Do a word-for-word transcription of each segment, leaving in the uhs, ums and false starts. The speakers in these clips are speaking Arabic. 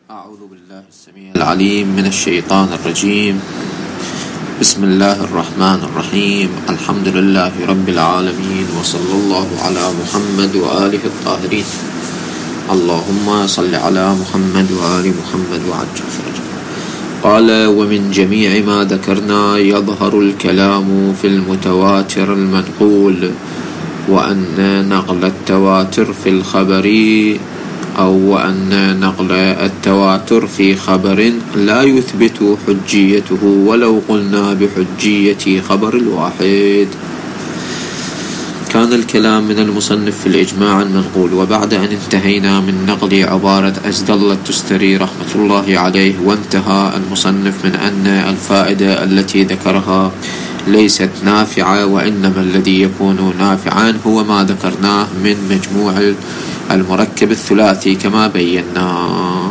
أعوذ بالله السميع العليم من الشيطان الرجيم. بسم الله الرحمن الرحيم. الحمد لله رب العالمين، وصلى الله على محمد وآله الطاهرين. اللهم صل على محمد وآل محمد وعجل فرجه. قال: ومن جميع ما ذكرنا يظهر الكلام في المتواتر المنقول، وأن نقل التواتر في الخبر أو وأن نقل التواتر في خبر لا يثبت حجيته ولو قلنا بحجية خبر الواحد. كان الكلام من المصنف في الإجماع المنقول. وبعد أن انتهينا من نقل عبارة أزدل التستري رحمة الله عليه، وانتهى المصنف من أن الفائدة التي ذكرها ليست نافعة، وإنما الذي يكون نافعا هو ما ذكرناه من مجموع المركب الثلاثي كما بينا.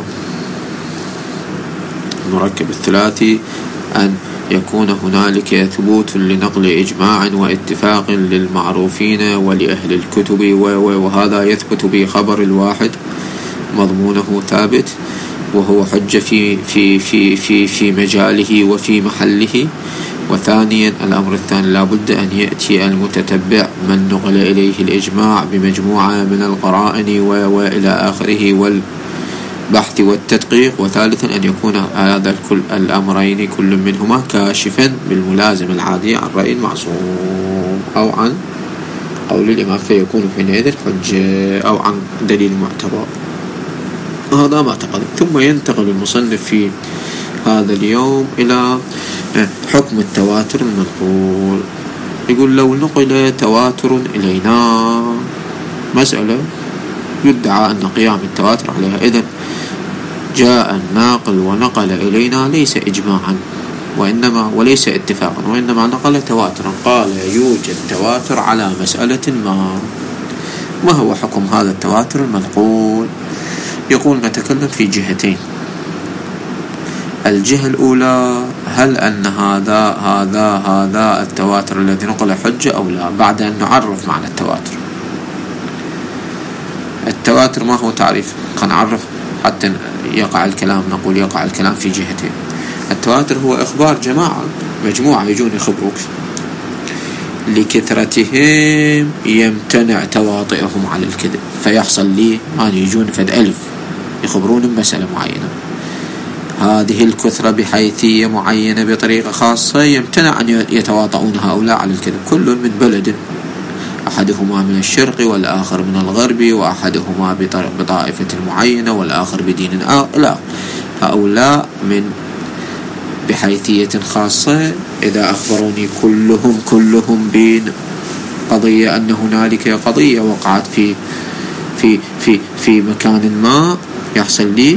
المركب الثلاثي أن يكون هنالك ثبوت لنقل إجماع واتفاق للمعروفين ولأهل الكتب، وهذا يثبت بخبر الواحد مضمونه ثابت، وهو حجة في في في في في مجاله وفي محله. وثانيا الأمر الثاني لابد أن يأتي المتتبع من نقل إليه الإجماع بمجموعة من القرائن وإلى آخره والبحث والتدقيق. وثالثا أن يكون هذا الكل الأمرين كل منهما كاشفا بالملازم العادي عن رأي المعصوم أو عن قول الإمام، فيكون حينئذ حجة أو عن دليل معتبر. هذا ما تقدم. ثم ينتقل المصنف في هذا اليوم إلى حكم التواتر المنقول. يقول: لو نقل تواتر إلينا مسألة يدعى أن قيام التواتر عليها، إذن جاء الناقل ونقل إلينا ليس إجماعا وإنما وليس اتفاقا، وإنما نقل تواترا. قال: يوجد تواتر على مسألة ما. ما هو حكم هذا التواتر المنقول؟ يقول: نتكلم في جهتين. الجهة الأولى، هل أن هذا هذا هذا التواتر الذي نقل حجة أو لا، بعد أن نعرف معنى التواتر. التواتر ما هو تعريف؟ نعرف حتى يقع الكلام. نقول يقع الكلام في جهتين. التواتر هو إخبار جماعة مجموعة يجون يخبروك، لكثرتهم يمتنع تواطئهم على الكذب، فيحصل لي أن يجون فد ألف يخبرون بمسألة معينة، هذه الكثرة بحيثية معينة بطريقة خاصة يمتنع أن يتواطؤون هؤلاء على الكذب. كل من بلد، أحدهما من الشرق والآخر من الغرب، وأحدهما بطائفة معينة والآخر بدين آخر. هؤلاء من بحيثية خاصة إذا أخبروني كلهم كلهم بين قضية أن هنالك قضية وقعت في في في في مكان ما، يحصل لي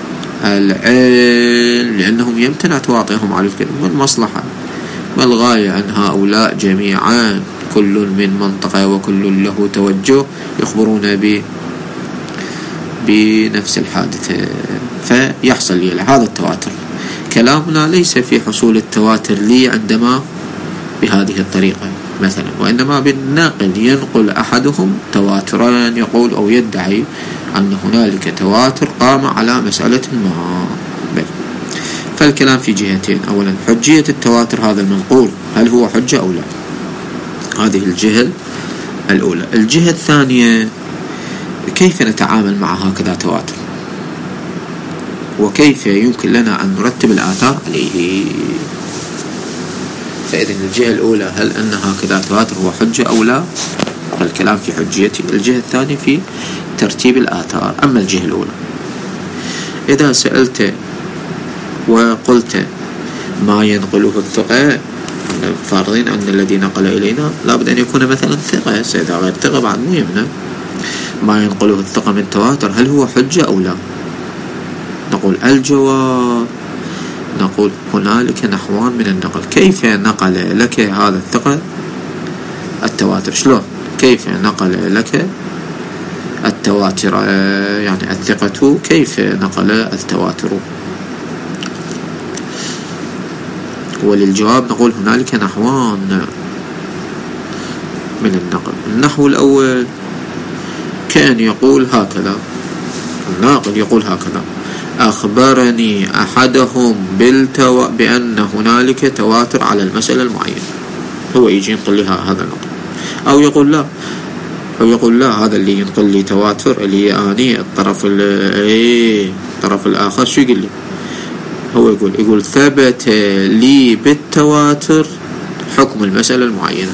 العلم لأنهم يمتنع تواطئهم على الكذب. والمصلحة والغاية أن هؤلاء جميعا كل من منطقة وكل له توجه يخبرون ب بنفس الحادثة، فيحصل لي هذا التواتر. كلامنا ليس في حصول التواتر لي عندما بهذه الطريقة مثلا، وإنما بالناقل ينقل أحدهم تواترا يقول أو يدعي أن هنالك تواتر قام على مسألة ما. بل فالكلام في جهتين. أولا حجية التواتر هذا المنقول، هل هو حجة أو لا؟ هذه الجهة الأولى. الجهة الثانية، كيف نتعامل مع هكذا تواتر، وكيف يمكن لنا أن نرتب الآثار عليه. فإذن الجهة الأولى، هل أن هكذا تواتر هو حجة أو لا، فالكلام في حجيته. الجهة الثانية في ترتيب الآثار. أما الجهة الأولى، إذا سألت وقلت ما ينقله الثقة، فارضين أن الذي نقل إلينا لابد أن يكون مثلا ثقة، سيدا غير ثقة بعد مو يمنع. ما ينقله الثقة من تواتر هل هو حجة أو لا؟ نقول الجواب، نقول هنالك نحوان من النقل. كيف نقل لك هذا الثقة التواتر؟ شلون؟ كيف نقل لك التواتر يعني الثقة، كيف نقل التواتر؟ وللجواب نقول هنالك نحوان من النقل. النحو الأول كان يقول هكذا، الناقل يقول هكذا: أخبرني أحدهم بالتو... بأن هنالك تواتر على المسألة المعينة، هو يجي ينقل لي هذا النقل، أو يقول لا أو يقول لا هذا اللي ينقل لي تواتر اللي هي آني الطرف ايه الطرف الآخر شو يقول لي؟ هو يقول يقول ثبت لي بالتواتر حكم المسألة المعينة.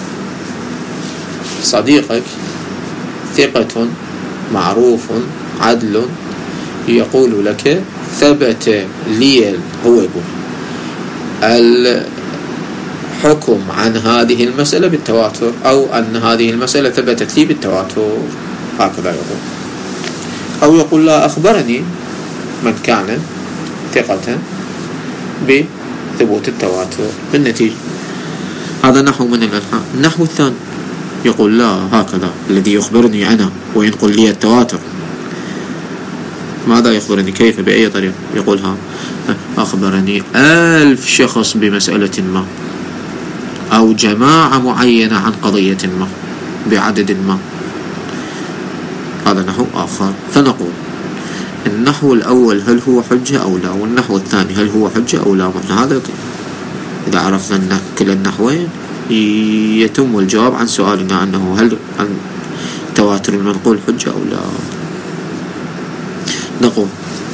صديقك ثقة معروف عدل يقول لك ثبت لي، هو يقول الحكم عن هذه المسألة بالتواتر، أو أن هذه المسألة ثبتت لي بالتواتر، هكذا يقول. أو يقول لا أخبرني من كان ثقة بثبوت التواتر بالنتيجة. هذا نحو من الأنحاء. النحو الثاني يقول لا هكذا الذي يخبرني أنا وينقل لي التواتر، ماذا يخبرني؟ كيف؟ بأي طريقة؟ يقول ها أخبرني ألف شخص بمسألة ما، أو جماعة معينة عن قضية ما بعدد ما، هذا نحو آخر. فنقول النحو الأول هل هو حجة أو لا، والنحو الثاني هل هو حجة أو لا. هذا إذا عرفنا كل النحوين يتم الجواب عن سؤالنا أنه هل عن تواتر المنقول حجة أو لا. نقول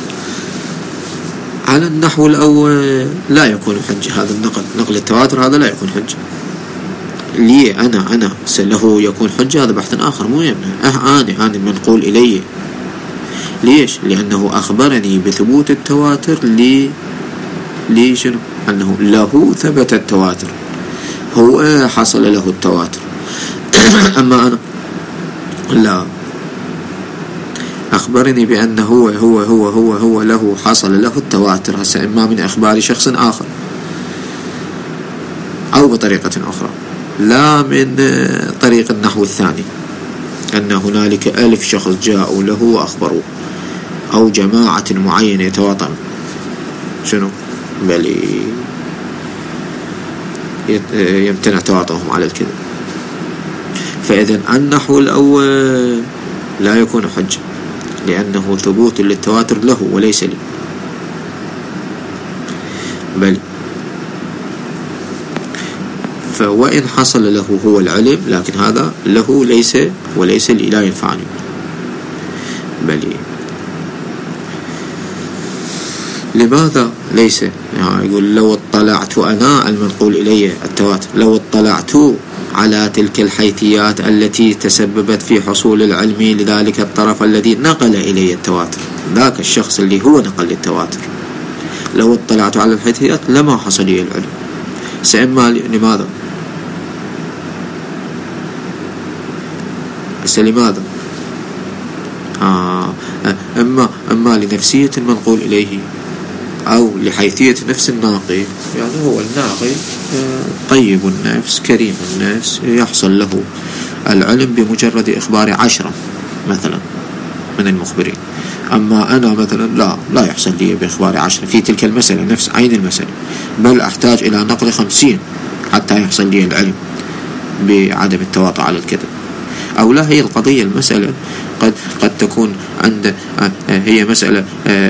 على النحو الأول لا يكون حجة، هذا النقل نقل التواتر هذا لا يكون حجة لي أنا أنا له يكون حجة، هذا بحث آخر مو يمنع. أه أنا أنا منقول إلي، ليش؟ لأنه أخبرني بثبوت التواتر لي لي شنو؟ أنه له ثبت التواتر، هو حصل له التواتر. أما أنا لا، أخبرني بأنه هو هو هو هو هو له حصل له التواتر، هسه إما من إخبار شخص آخر أو بطريقة أخرى، لا من طريق النحو الثاني أن هنالك ألف شخص جاءوا له وأخبروه، أو جماعة معينة يتواطن شنو بل يمتنع تواطنهم على الكذب. فإذن النحو الأول لا يكون حجة لأنه ثبوت للتواتر له وليس لي، بل فوإن حصل له هو العلم لكن هذا له ليس وليس لي، لا ينفعني. بل لماذا ليس؟ يعني يقول لو اطلعت أنا المنقول إلي التواتر، لو اطلعت على تلك الحيثيات التي تسببت في حصول العلم لذلك الطرف الذي نقل إلي التواتر، ذاك الشخص اللي هو نقل التواتر، لو اطلعت على الحيثيات لما حصل لي العلم. سأما لماذا؟ لماذا؟ آه أما أما لنفسية المنقول إليه أو لحيثية نفس الناقي، يعني هو الناقي طيب النفس كريم النفس يحصل له العلم بمجرد إخبار عشرة مثلا من المخبرين، أما أنا مثلا لا لا يحصل لي بإخبار عشرة في تلك المسألة نفس عين المسألة، بل أحتاج إلى نقل خمسين حتى يحصل لي العلم بعدم التواطؤ على الكذب. أو لا، هي القضية المسألة قد قد تكون عند هي مسألة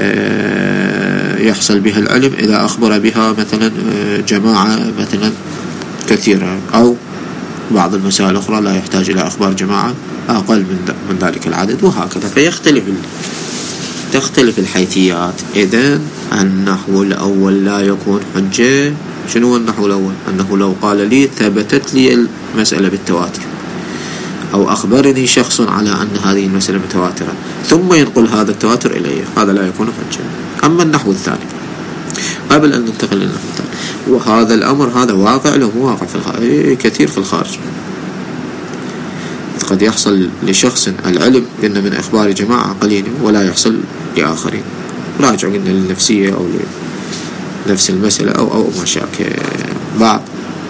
يحصل بها العلم إذا أخبر بها مثلا جماعة مثلا كثيرة، أو بعض المسائل الأخرى لا يحتاج إلى أخبار جماعة أقل من من ذلك العدد، وهكذا. فيختلف تختلف الحيثيات. إذن النحو الأول لا يكون حجة. شنو النحو الأول؟ أنه لو قال لي ثبتت لي المسألة بالتواتر، أو أخبرني شخص على أن هذه المسألة متواترة ثم ينقل هذا التواتر إليه، هذا لا يكون حجة. أما النحو الثاني قبل أن ننتقل للنحو الثاني، وهذا الأمر هذا واقع له واقع في الخارج كثير في الخارج، قد يحصل لشخص العلم إن من إخبار جماعة قليل ولا يحصل لآخرين. راجع قلنا للنفسية أو لنفس المسألة أو أو ما شاك بعض.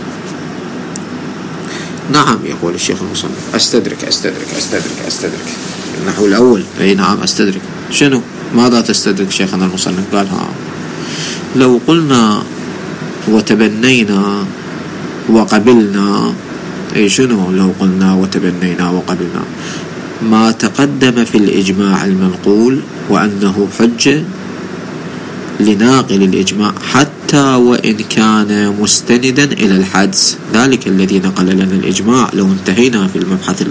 نعم يقول الشيخ المصنف أستدرك أستدرك أستدرك أستدرك النحو الأول. أي نعم أستدرك. شنو ماذا تستدرك شيخنا المصنف؟ قال ها لو قلنا وتبنينا وقبلنا. أي شنو لو قلنا وتبنينا وقبلنا؟ ما تقدم في الإجماع المنقول وأنه حجة لناقل الإجماع حتى وإن كان مستندا إلى الحدس، ذلك الذي نقل لنا الإجماع. لو انتهينا في المبحث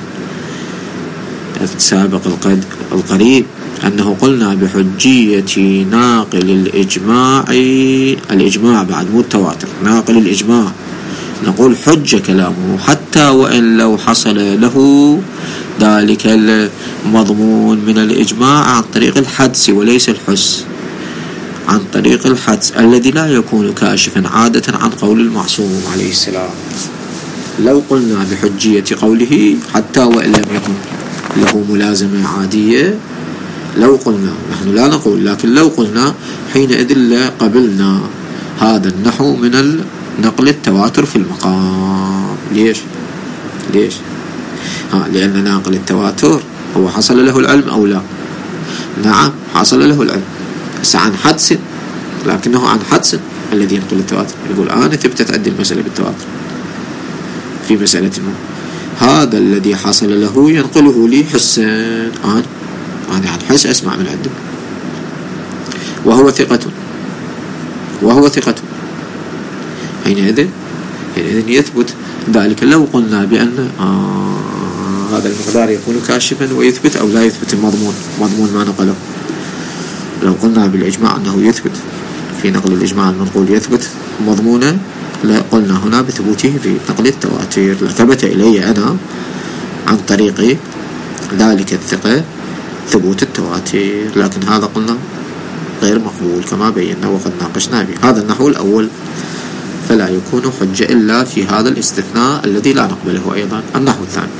السابق القريب أنه قلنا بحجية ناقل الإجماع، الإجماع بعد مو التواتر، ناقل الإجماع نقول حجة كلامه حتى وإن لو حصل له ذلك المضمون من الإجماع عن طريق الحدس وليس الحس، عن طريق الحدس الذي لا يكون كاشفا عادة عن قول المعصوم عليه السلام. لو قلنا بحجية قوله حتى وإن لم يكن له ملازمة عادية، لو قلنا، نحن لا نقول، لكن لو قلنا حينئذ قبلنا هذا النحو من نقل التواتر في المقام. ليش؟ ليش؟ ها لأن ناقل التواتر هو حصل له العلم أو لا؟ نعم حصل له العلم، بس عن حدس، لكنه عن حدس الذي ينقل التواتر. يقول أنا ثبتت عندي المسألة بالتواتر في مسألة ما، هذا الذي حصل له ينقله لي حسا، أنا أنا عن حس أسمع من عنده، وهو ثقة وهو ثقة حينئذ حينئذ يثبت ذلك. لو قلنا بأن آه هذا المقدار يكون كاشفا ويثبت أو لا يثبت المضمون، مضمون ما نقله، لو قلنا بالإجماع أنه يثبت في نقل الإجماع المنقول يثبت مضمونا، لا قلنا هنا بثبوته في نقل التواتر، لثبت إلي أنا عن طريق ذلك الثقة ثبوت التواتر، لكن هذا قلنا غير مقبول كما بينا وقد ناقشنا به. هذا النحو الأول، فلا يكون حجة إلا في هذا الاستثناء الذي لا نقبله أيضا. النحو الثاني،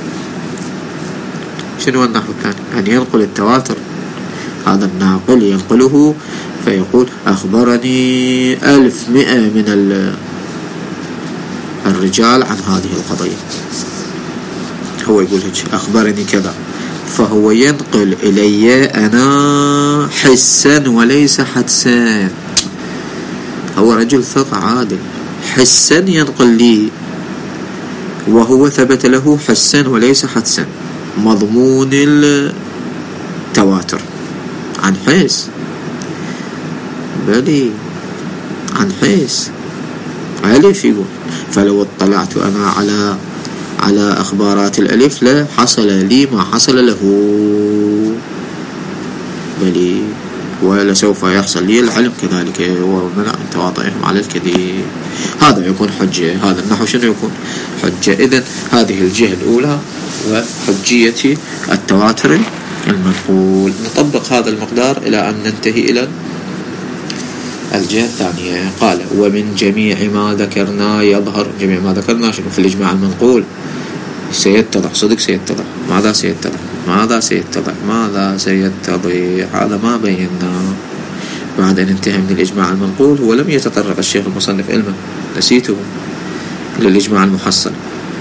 شنو النحو الثاني؟ أن ينقل التواتر، هذا الناقل ينقله فيقول أخبرني ألف مئة من الرجال عن هذه القضية، هو يقول هيك أخبرني كذا، فهو ينقل إلي أنا حسا وليس حدسا. هو رجل ثقة عادل، حسا ينقل لي، وهو ثبت له حسا وليس حدسا مضمون التواتر عن حس، بلي عن حس ألف. يقول فلو اطلعت أنا على على أخبارات الألف لا حصل لي ما حصل له، بلي ولا سوف يحصل لي العلم كذلك ومنع من تواطئهم على الكذب. هذا يكون حجة، هذا النحو شنو يكون حجة. إذن هذه الجهة الأولى وحجية التواتر المنقول. نطبق هذا المقدار إلى أن ننتهي إلى الجهة الثانية. قال ومن جميع ما ذكرنا يظهر، جميع ما ذكرنا شنو في الإجماع المنقول سيتضح، صدق سيتضح. ماذا سيتضح؟ ماذا سيتضح؟ ماذا سيتضح؟ هذا ما بينا بعد أن انتهى من الإجماع المنقول. هو لم يتطرق الشيخ المصنف علما، نسيته، للإجماع المحصل.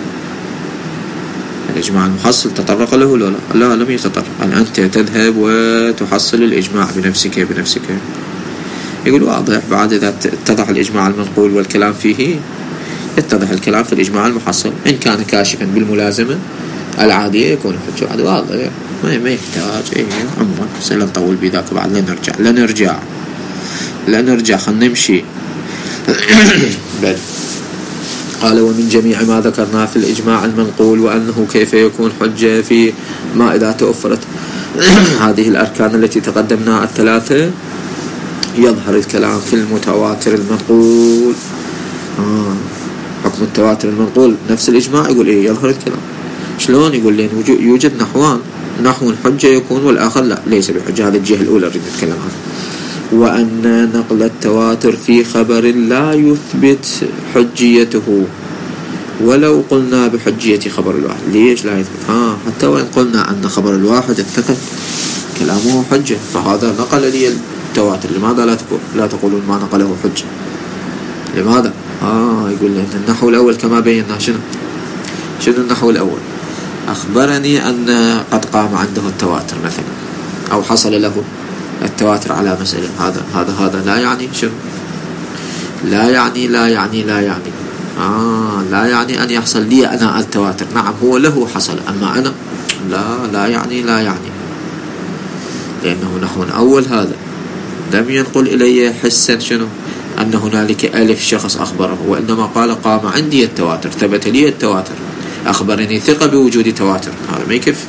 الإجماع المحصل تطرق له لا لا, لا لم يتطرق. أن أنت تذهب وتحصل الإجماع بنفسك بنفسك يقول واضح. بعد إذا اتضح الإجماع المنقول والكلام فيه يتضح الكلام في الإجماع المحصل، إن كان كاشفا بالملازمة العادية يكون حجة. بعد واضح ما ما يحتاج إيه عمرا سلا نطول بذاك. بعد لا نرجع لا نرجع لا نرجع خلنا نمشي. بل قال ومن جميع ما ذكرنا في الإجماع المنقول وأنه كيف يكون حجة في ما إذا توفرت هذه الأركان التي تقدمنا الثلاثة، يظهر الكلام في المتواتر المنقول. آه. حكم التواتر المنقول نفس الإجماع يقول إيه يظهر الكلام. شلون؟ يقول لين يوجد نحوان، نحو حجة يكون والآخر لا ليس بحجة. هذه الجهة الأولى نريد نتكلم عنها. وأن نقل التواتر في خبر لا يثبت حجيته ولو قلنا بحجية خبر الواحد. ليش لا يثبت؟ ها حتى وإن قلنا أن خبر الواحد الثقة كلامه حجة، فهذا نقل لي التواتر. لماذا لا تقول لا تقولون ما نقله حجة؟ لماذا؟ آه يقول لي أن النحو الأول كما بينا شنو شنو النحو الأول؟ أخبرني أن قد قام عنده التواتر مثلا، أو حصل له التواتر على مسألة. هذا هذا هذا لا يعني شنو؟ لا يعني لا يعني لا يعني آه لا يعني أن يحصل لي أنا التواتر. نعم هو له حصل، أما أنا لا لا يعني لا يعني، لأنه نحو أول هذا لم ينقل إلي حسا شنو أن هنالك ألف شخص أخبره، وإنما قال قام عندي التواتر، ثبت لي التواتر، أخبرني ثقة بوجود تواتر. هذا ما يكفي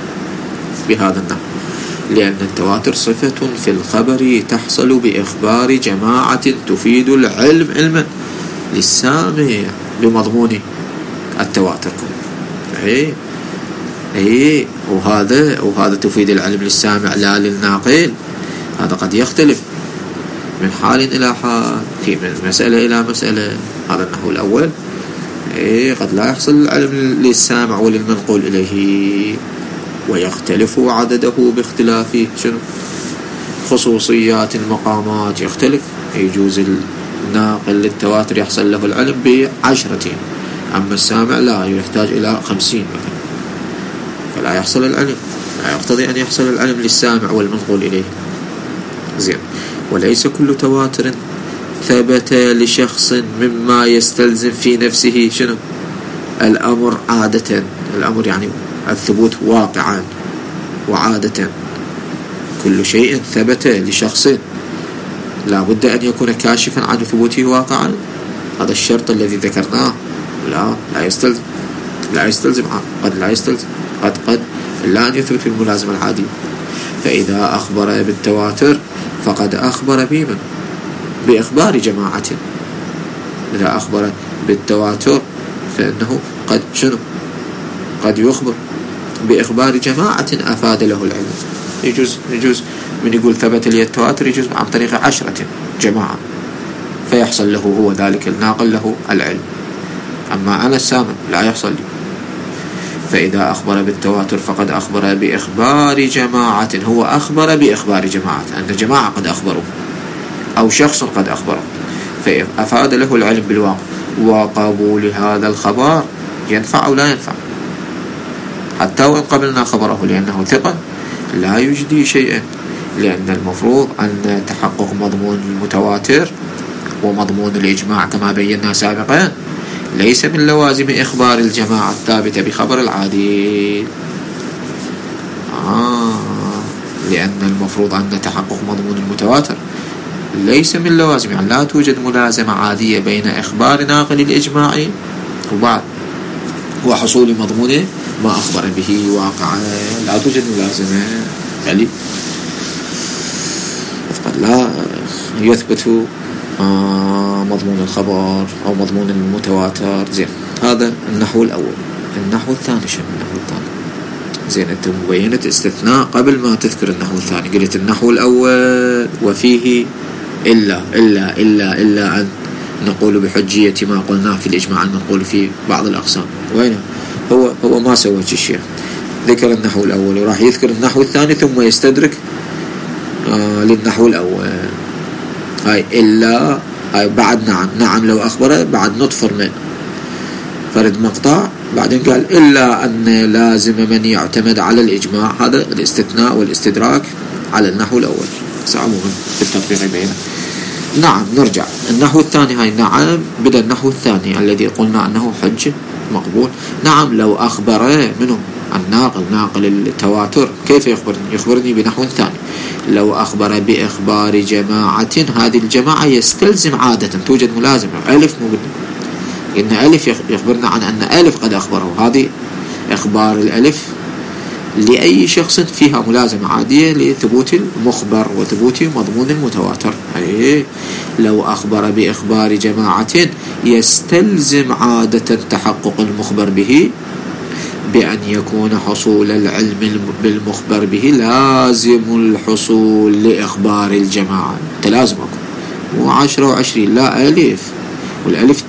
بهذا النحو، لأن التواتر صفة في الخبر تحصل بإخبار جماعة تفيد العلم علما للسامع بمضمون التواتر. إيه إيه وهذا وهذا تفيد العلم للسامع لا للناقل. هذا قد يختلف من حال إلى حال، في من مسألة إلى مسألة. هذا النحو الأول. إيه قد لا يحصل العلم للسامع وللمنقول إليه، ويختلف عدده باختلاف شنو خصوصيات المقامات، يختلف. يجوز الناقل للتواتر يحصل له العلم بعشرة، أما السامع لا، يحتاج إلى خمسين مثلا، فلا يحصل العلم، لا يقتضي أن يحصل العلم للسامع والمنقول إليه. زين. وليس كل تواتر ثبت لشخص مما يستلزم في نفسه شنو الأمر عادة. الأمر يعني الثبوت واقعا وعادة. كل شيء ثبت لشخص لا بد أن يكون كاشفا عن ثبوته واقعا. هذا الشرط الذي ذكرناه لا لا يستلزم لا يستلزم قد لا يستلزم قد قد إلا أن يثبت الملازمة العادية. فإذا أخبر بالتواتر فقد أخبر بمن بإخبار جماعة. إذا أخبر بالتواتر فإنه قد شنو قد يخبر بإخبار جماعة أفاد له العلم. يجوز يجوز من يقول ثبت لي التواتر يجوز عن طريق عشرة جماعة، فيحصل له هو ذلك الناقل له العلم. أما أنا السامع لا يحصل لي. فإذا أخبر بالتواتر فقد أخبر بإخبار جماعة، هو أخبر بإخبار جماعة، أن جماعة قد أخبروا أو شخص قد أخبره، فأفاد له العلم بالواقع. وقبول هذا الخبر ينفع أو لا ينفع حتى وإن قبلنا خبره لأنه ثقة لا يجدي شيئا، لأن المفروض أن تحقق مضمون المتواتر ومضمون الإجماع كما بينا سابقا ليس من لوازم إخبار الجماعة الثابتة بخبر العادي. آه لأن المفروض أن تحقق مضمون المتواتر ليس من لوازم، يعني لا توجد ملازمة عادية بين إخبار ناقل الإجماع وبعد وحصول مضمونه ما أخبر به واقعا. لا توجد ملازمة، يعني لا يثبت آه مضمون الخبر أو مضمون المتواتر. زين. هذا النحو الأول. النحو الثاني شنو النحو الثاني؟ زين. أنت مبينة استثناء قبل ما تذكر النحو الثاني، قلت النحو الأول وفيه إلا إلا إلا إلا أن نقول بحجية ما قلناه في الإجماع المنقول في بعض الأقسام. وين هو هو ما سوى شيء، ذكر النحو الأول وراح يذكر النحو الثاني ثم يستدرك آه للنحو الأول. هاي إلا هاي بعد نعم نعم لو أخبره بعد نطفر من فرد مقطع، بعدين قال إلا أن لازم من يعتمد على الإجماع. هذا الاستثناء والاستدراك على النحو الأول سأعمل بالتطبيق بينه. نعم. نرجع النحو الثاني. هاي نعم بدأ النحو الثاني الذي قلنا أنه حجة مقبول. نعم لو أخبر منه الناقل ناقل التواتر كيف يخبرني؟ يخبرني بنحو ثاني. لو أخبر بإخبار جماعة، هذه الجماعة يستلزم عادة توجد ملازمة ألف، مو إن ألف يخبرنا عن أن ألف قد أخبره. هذه إخبار الألف لأي شخص فيها ملازمة عادية لثبوت المخبر وثبوت مضمون المتواتر. أي لو أخبر بإخبار جماعة يستلزم عادة تحقق المخبر به بأن يكون حصول العلم بالمخبر به لازم الحصول لإخبار الجماعة. تلازم أكون مو عشرة وعشرين، لا ألف، والألف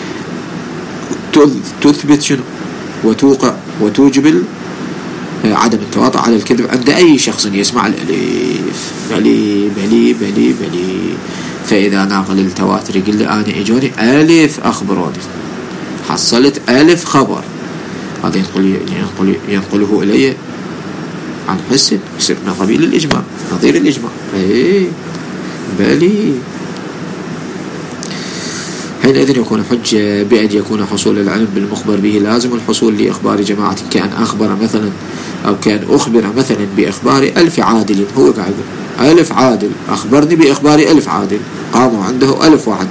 تثبت شنو وتوقع وتوجب عدم التواطؤ على الكذب عند أي شخص يسمع الألف. بلي بلي بلي بلي. فإذا ناقل التواتر يقول لي أنا إجوني ألف أخبروني، حصلت ألف خبر، هذا ينقل ينقل ينقله إلي عن حس، يصير من قبيل الإجماع، نظير الإجماع. إيه بلي. حينئذ يكون حجة بأن يكون حصول العلم بالمخبر به لازم الحصول لإخبار جماعة، كأن أخبر مثلا أو كان أخبر مثلا بإخبار ألف عادل، هو قاعد ألف عادل أخبرني بإخبار ألف عادل قاموا عنده ألف واحد،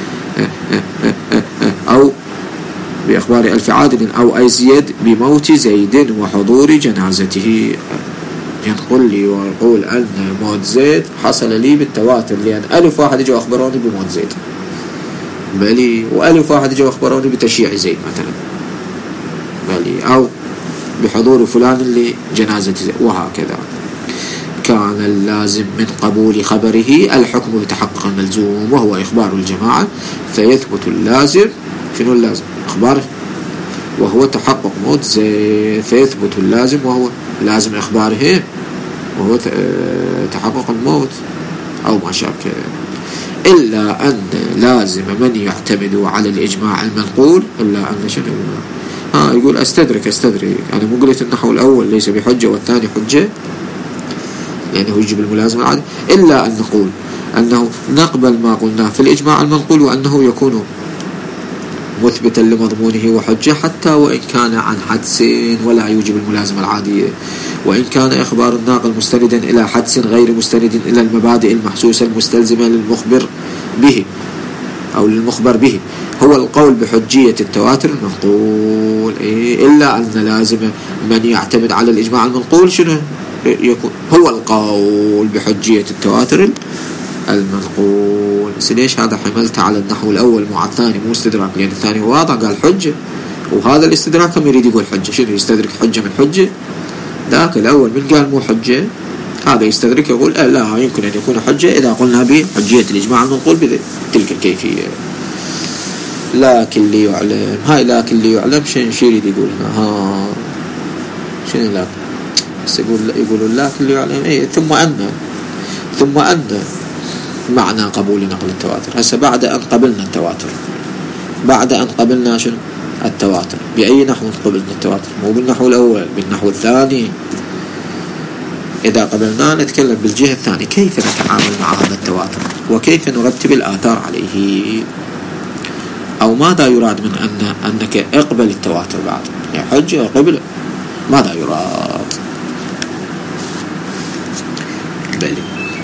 أو بإخبار ألف عادل أو أزيد بموت زيد وحضور جنازته، ينقل لي ويقول أن موت زيد حصل لي بالتواتر، لأن ألف واحد جاء أخبروني بموت زيد بلي، وألف واحد جاء أخبروني بتشييع زيد مثلا بلي، أو بحضور فلان لجنازة زيد، وهكذا. كان اللازم من قبول خبره الحكم بتحقق الملزوم وهو إخبار الجماعة، فيثبت اللازم، شنو اللازم؟ إخباره وهو تحقق موت زيد، فيثبت اللازم وهو لازم إخباره وهو تحقق الموت أو ما شابه، إلا أن لازم من يعتمد على الإجماع المنقول، إلا أن شنو ها يقول أستدرك أستدرك أنا مو قلت النحو الأول ليس بحجة والثاني حجة لأنه يجب الملازمة العادي، إلا أن نقول أنه نقبل ما قلناه في الإجماع المنقول وأنه يكون مثبتا لمضمونه وحجة حتى وإن كان عن حدس ولا يوجب الملازمة العادية، وإن كان إخبار الناقل مستندا إلى حدس غير مستند إلى المبادئ المحسوسة المستلزمة للمخبر به أو للمخبر به، هو القول بحجية التواتر المنقول. إيه إلا أن لازم من يعتمد على الإجماع المنقول شنو يكون هو القول بحجية التواتر المنقول. بس ليش هذا حملت على النحو الأول مع الثاني مو استدراك؟ لأن الثاني واضح قال حجة، وهذا الاستدراك هم يريد يقول حجة، شنو يستدرك حجة من حجة؟ ذاك الأول من قال مو حجة هذا يستدرك يقول لا يمكن أن يكون حجة إذا قلنا بحجية الإجماع المنقول بتلك الكيفية. لكن اللي يعلم هاي لكن اللي يعلم شنو يريد يقول هنا؟ ها شنو لكن بس يقول يقولون لكن اللي يعلم إيه ثم أن ثم أن معنى قبول نقل التواتر. هسه بعد أن قبلنا التواتر، بعد أن قبلنا شنو التواتر، بأي نحو قبلنا التواتر؟ مو بالنحو الأول، بالنحو الثاني. إذا قبلنا نتكلم بالجهة الثانية كيف نتعامل مع هذا التواتر وكيف نرتب الآثار عليه، أو ماذا يراد من أن أنك اقبل التواتر بعد يعني حجة قبل، ماذا يراد؟ بلي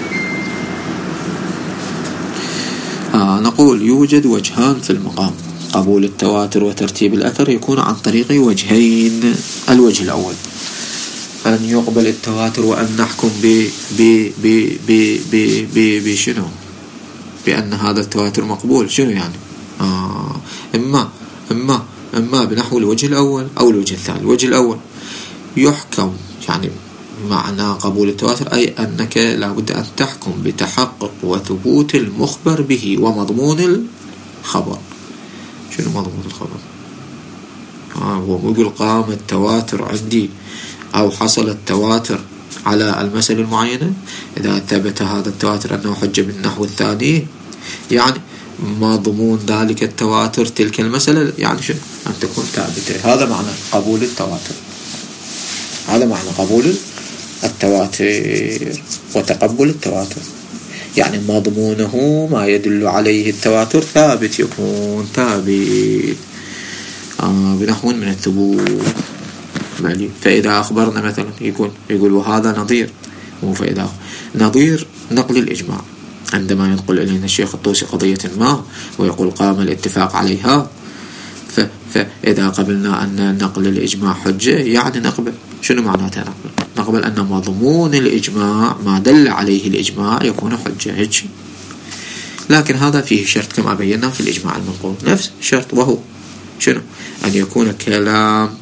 آه نقول يوجد وجهان في المقام، قبول التواتر وترتيب الأثر يكون عن طريق وجهين. الوجه الأول أن يقبل التواتر وأن نحكم ب ب ب ب ب ب بشنو بأن هذا التواتر مقبول. شنو يعني؟ آه إما إما إما بنحو الوجه الأول أو الوجه الثاني. الوجه الأول يحكم يعني معنى قبول التواتر أي أنك لابد أن تحكم بتحقق وثبوت المخبر به ومضمون الخبر. شنو مضمون الخبر؟ آه هو يقول قام التواتر عندي أو حصل التواتر على المسألة المعينة، إذا ثبت هذا التواتر أنه حجة بالنحو الثاني يعني مضمون ذلك التواتر تلك المسألة يعني شنو أن تكون ثابتة. هذا معنى قبول التواتر، هذا معنى قبول التواتر وتقبل التواتر، يعني مضمونه ما يدل عليه التواتر ثابت، يكون ثابت آه بنحو من الثبوت. فإذا أخبرنا مثلا يقول يقول وهذا نظير، فإذا نظير نقل الإجماع عندما ينقل إلينا الشيخ الطوسي قضية ما ويقول قام الاتفاق عليها، فإذا قبلنا أن نقل الإجماع حجة يعني نقبل. شنو معناته نقبل؟ نقبل أن مضمون الإجماع ما دل عليه الإجماع يكون حجة هيك. لكن هذا فيه شرط كما بينا في الإجماع المنقول، نفس شرط وهو شنو؟ أن يكون كلام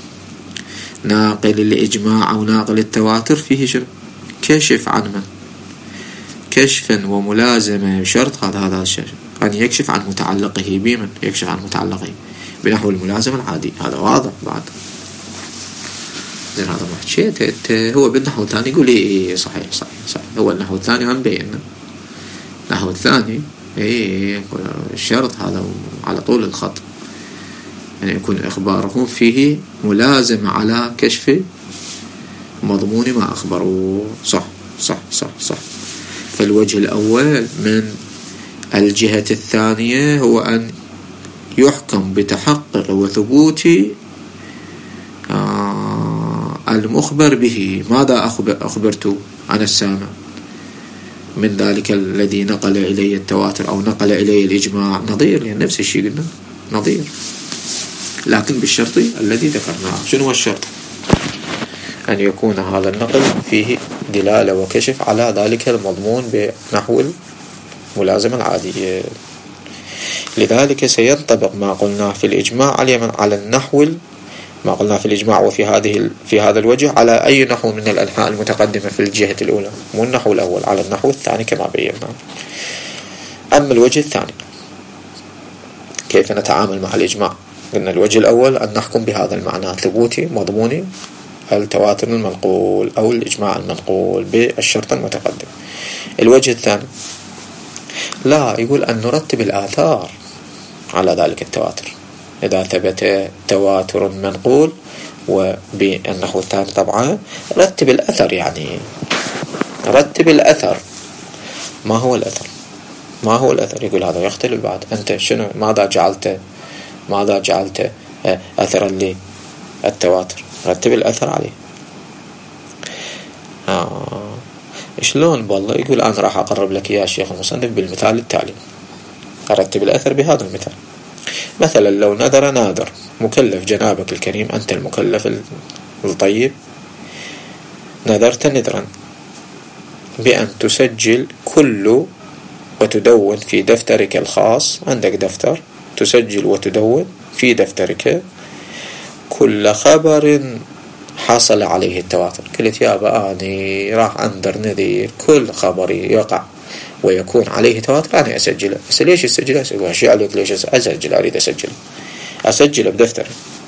ناقل الإجماع أو ناقل التواتر فيه شنو؟ كشف عن من؟ كشفا وملازمة شرط هذا هذا الشرط أن يكشف عن متعلقه بمن؟ يكشف عن متعلقه بنحو الملازمة العادي. هذا واضح بعد زين. هذا محشيت هو بالنحو الثاني يقول إيه صحيح صحيح صحيح. هو النحو الثاني هم بينا النحو الثاني إيه الشرط هذا على طول الخط يعني يكون إخباره فيه ملازم على كشف مضمون ما أخبره. صح صح صح صح. فالوجه الأول من الجهة الثانية هو أن يحكم بتحقق وثبوت آه المخبر به. ماذا أخبرت عن السامع من ذلك الذي نقل إلي التواتر أو نقل إلي الإجماع؟ نظير، يعني نفس الشيء قلنا نظير، لكن بالشرط الذي ذكرناه. شنو هو الشرط؟ أن يكون هذا النقل فيه دلالة وكشف على ذلك المضمون بنحو الملازمة العادية. لذلك سينطبق ما قلناه في الإجماع على النحو، ما قلناه في الإجماع وفي هذه في هذا الوجه على أي نحو من الأنحاء المتقدمة في الجهة الأولى، مو النحو الأول، على النحو الثاني كما بينا. أما الوجه الثاني كيف نتعامل مع الإجماع؟ قلنا الوجه الأول أن نحكم بهذا المعنى ثبوتي مضموني التواتر المنقول أو الإجماع المنقول بالشرط المتقدم. الوجه الثاني لا، يقول أن نرتب الآثار على ذلك التواتر. إذا ثبت تواتر منقول وبالنحو الثاني طبعا رتب الأثر، يعني رتب الأثر. ما هو الأثر؟ ما هو الأثر؟ يقول هذا يختلف بعد. أنت شنو ماذا جعلت ماذا جعلت أثرا للتواتر؟ رتب الأثر عليه. آه. شلون بالله؟ يقول أنا راح أقرب لك يا شيخ المصنف بالمثال التالي. أرتب الأثر بهذا المثال. مثلا لو نذر ناذر مكلف جنابك الكريم، أنت المكلف الطيب، نذرت نذرا بأن تسجل كل وتدون في دفترك الخاص، عندك دفتر تسجل وتدون في دفترك كل خبر حصل عليه التواتر. قلت يا بآني راح أنذر نذير كل خبر يقع ويكون عليه تواتر أنا أسجله. بس ليش أسجله؟ أسجله شيء عليك، ليش أسجل؟ أريد أسجله أسجله بدفتر.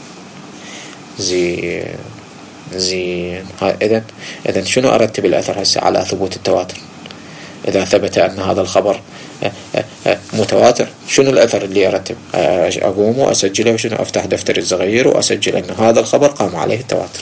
زين زين إذن إذن شنو أرتب الأثر هسه على ثبوت التواتر؟ إذا ثبت أن هذا الخبر متواتر، شنو الأثر اللي أرتب؟ أقوم وأسجله، وشنو أفتح دفتر الصغير وأسجل أن هذا الخبر قام عليه التواتر.